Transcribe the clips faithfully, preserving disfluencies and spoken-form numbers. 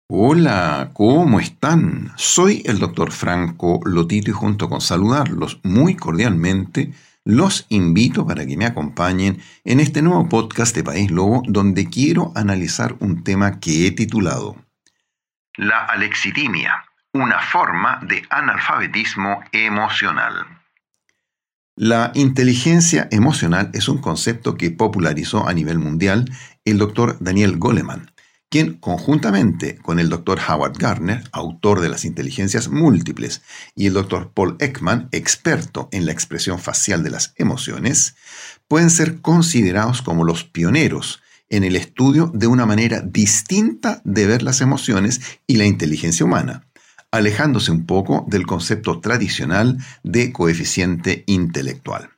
Hola, ¿cómo están? Soy el doctor Franco Lotito y junto con saludarlos muy cordialmente, los invito para que me acompañen en este nuevo podcast de País Lobo, donde quiero analizar un tema que he titulado La alexitimia, una forma de analfabetismo emocional. La inteligencia emocional es un concepto que popularizó a nivel mundial el doctor Daniel Goleman, quien conjuntamente con el doctor Howard Gardner, autor de las inteligencias múltiples, y el doctor Paul Ekman, experto en la expresión facial de las emociones, pueden ser considerados como los pioneros en el estudio de una manera distinta de ver las emociones y la inteligencia humana, alejándose un poco del concepto tradicional de coeficiente intelectual.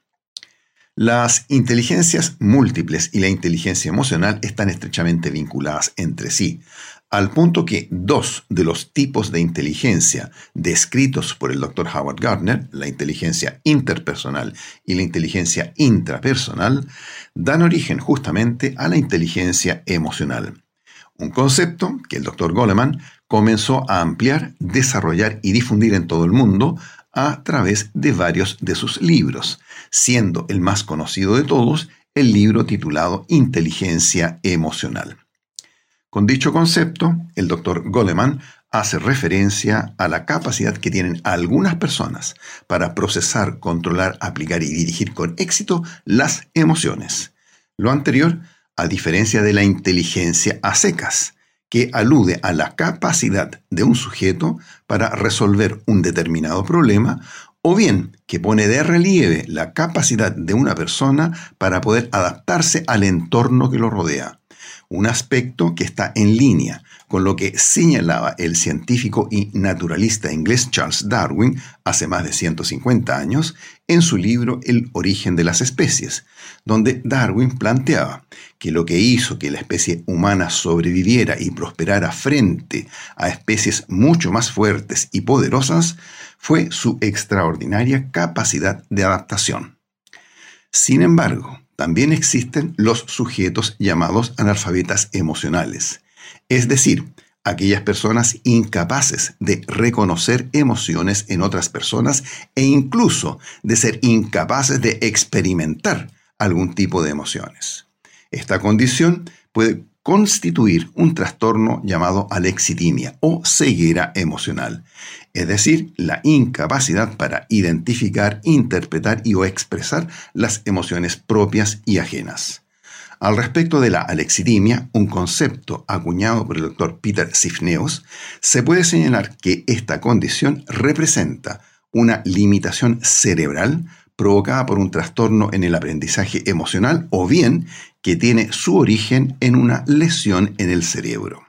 Las inteligencias múltiples y la inteligencia emocional están estrechamente vinculadas entre sí, al punto que dos de los tipos de inteligencia descritos por el doctor Howard Gardner, la inteligencia interpersonal y la inteligencia intrapersonal, dan origen justamente a la inteligencia emocional. Un concepto que el doctor Goleman comenzó a ampliar, desarrollar y difundir en todo el mundo a través de varios de sus libros, siendo el más conocido de todos el libro titulado Inteligencia Emocional. Con dicho concepto, el doctor Goleman hace referencia a la capacidad que tienen algunas personas para procesar, controlar, aplicar y dirigir con éxito las emociones. Lo anterior, a diferencia de la inteligencia a secas, que alude a la capacidad de un sujeto para resolver un determinado problema, o bien que pone de relieve la capacidad de una persona para poder adaptarse al entorno que lo rodea. Un aspecto que está en línea con lo que señalaba el científico y naturalista inglés Charles Darwin hace más de ciento cincuenta años en su libro El origen de las especies, donde Darwin planteaba que lo que hizo que la especie humana sobreviviera y prosperara frente a especies mucho más fuertes y poderosas fue su extraordinaria capacidad de adaptación. Sin embargo, también existen los sujetos llamados analfabetas emocionales, es decir, aquellas personas incapaces de reconocer emociones en otras personas e incluso de ser incapaces de experimentar algún tipo de emociones. Esta condición puede constituir un trastorno llamado alexitimia o ceguera emocional, es decir, la incapacidad para identificar, interpretar y o expresar las emociones propias y ajenas. Al respecto de la alexitimia, un concepto acuñado por el doctor Peter Sifneus, se puede señalar que esta condición representa una limitación cerebral provocada por un trastorno en el aprendizaje emocional o bien que tiene su origen en una lesión en el cerebro.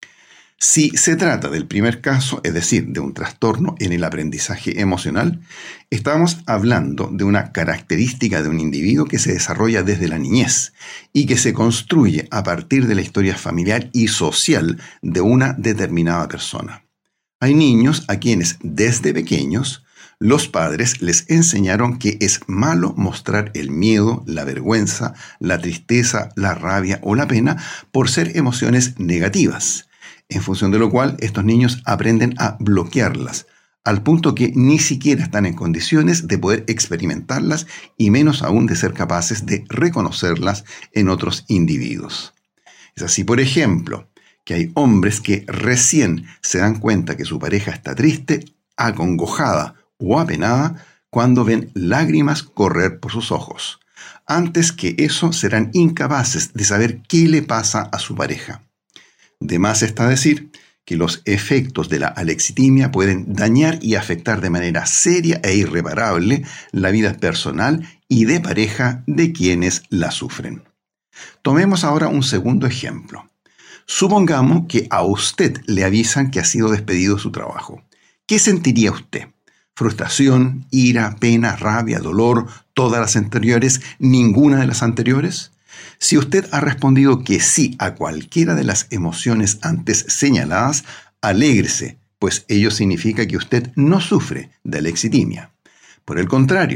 Si se trata del primer caso, es decir, de un trastorno en el aprendizaje emocional, estamos hablando de una característica de un individuo que se desarrolla desde la niñez y que se construye a partir de la historia familiar y social de una determinada persona. Hay niños a quienes desde pequeños los padres les enseñaron que es malo mostrar el miedo, la vergüenza, la tristeza, la rabia o la pena por ser emociones negativas, en función de lo cual estos niños aprenden a bloquearlas, al punto que ni siquiera están en condiciones de poder experimentarlas y menos aún de ser capaces de reconocerlas en otros individuos. Es así, por ejemplo, que hay hombres que recién se dan cuenta que su pareja está triste, acongojada o apenada cuando ven lágrimas correr por sus ojos. Antes que eso serán incapaces de saber qué le pasa a su pareja. De más está decir que los efectos de la alexitimia pueden dañar y afectar de manera seria e irreparable la vida personal y de pareja de quienes la sufren. Tomemos ahora un segundo ejemplo. Supongamos que a usted le avisan que ha sido despedido de su trabajo. ¿Qué sentiría usted? ¿Frustración, ira, pena, rabia, dolor, todas las anteriores, ninguna de las anteriores? Si usted ha respondido que sí a cualquiera de las emociones antes señaladas, alégrese, pues ello significa que usted no sufre de alexitimia. Por el contrario,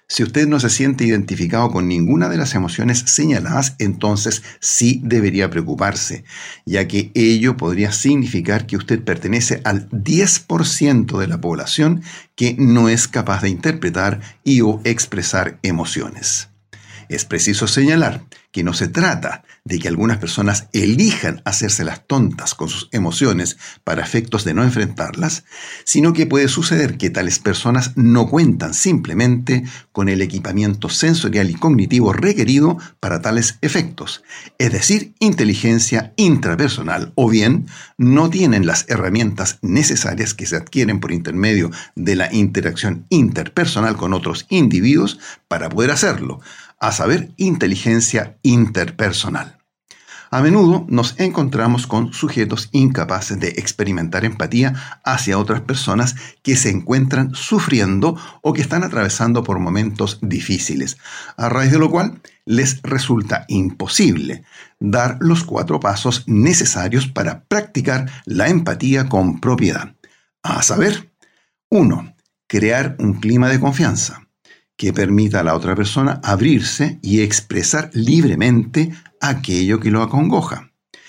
Si usted no se siente identificado con ninguna de las emociones señaladas, entonces sí debería preocuparse, ya que ello podría significar que usted pertenece al diez por ciento de la población que no es capaz de interpretar y o expresar emociones. Es preciso señalar que no se trata de que algunas personas elijan hacerse las tontas con sus emociones para efectos de no enfrentarlas, sino que puede suceder que tales personas no cuentan simplemente con el equipamiento sensorial y cognitivo requerido para tales efectos, es decir, inteligencia intrapersonal, o bien no tienen las herramientas necesarias que se adquieren por intermedio de la interacción interpersonal con otros individuos para poder hacerlo, a saber, inteligencia interpersonal. A menudo nos encontramos con sujetos incapaces de experimentar empatía hacia otras personas que se encuentran sufriendo o que están atravesando por momentos difíciles, a raíz de lo cual les resulta imposible dar los cuatro pasos necesarios para practicar la empatía con propiedad. A saber, uno. Crear un clima de confianza que permita a la otra persona abrirse y expresar libremente aquello que lo acongoja.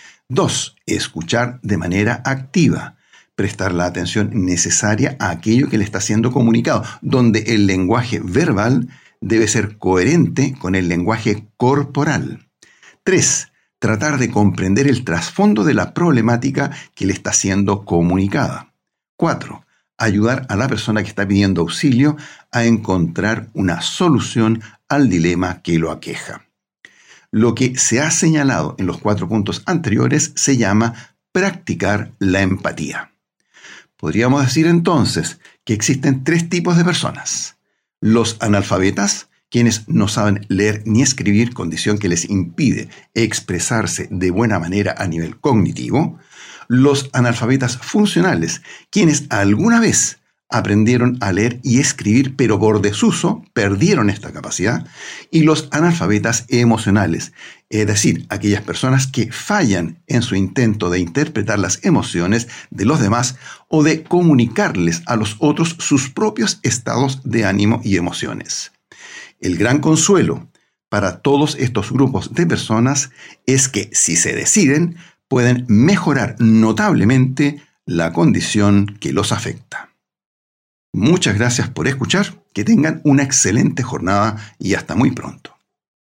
Dos. Escuchar de manera activa, prestar la atención necesaria a aquello que le está siendo comunicado, donde el lenguaje verbal debe ser coherente con el lenguaje corporal. Tres. Tratar de comprender el trasfondo de la problemática que le está siendo comunicada. Cuatro. Ayudar a la persona que está pidiendo auxilio a encontrar una solución al dilema que lo aqueja. Lo que se ha señalado en los cuatro puntos anteriores se llama practicar la empatía. Podríamos decir entonces que existen tres tipos de personas. Los analfabetas, quienes no saben leer ni escribir, condición que les impide expresarse de buena manera a nivel cognitivo. Los analfabetas funcionales, quienes alguna vez aprendieron a leer y escribir, pero por desuso perdieron esta capacidad. Y los analfabetas emocionales, es decir, aquellas personas que fallan en su intento de interpretar las emociones de los demás o de comunicarles a los otros sus propios estados de ánimo y emociones. El gran consuelo para todos estos grupos de personas es que, si se deciden, pueden mejorar notablemente la condición que los afecta. Muchas gracias por escuchar, que tengan una excelente jornada y hasta muy pronto.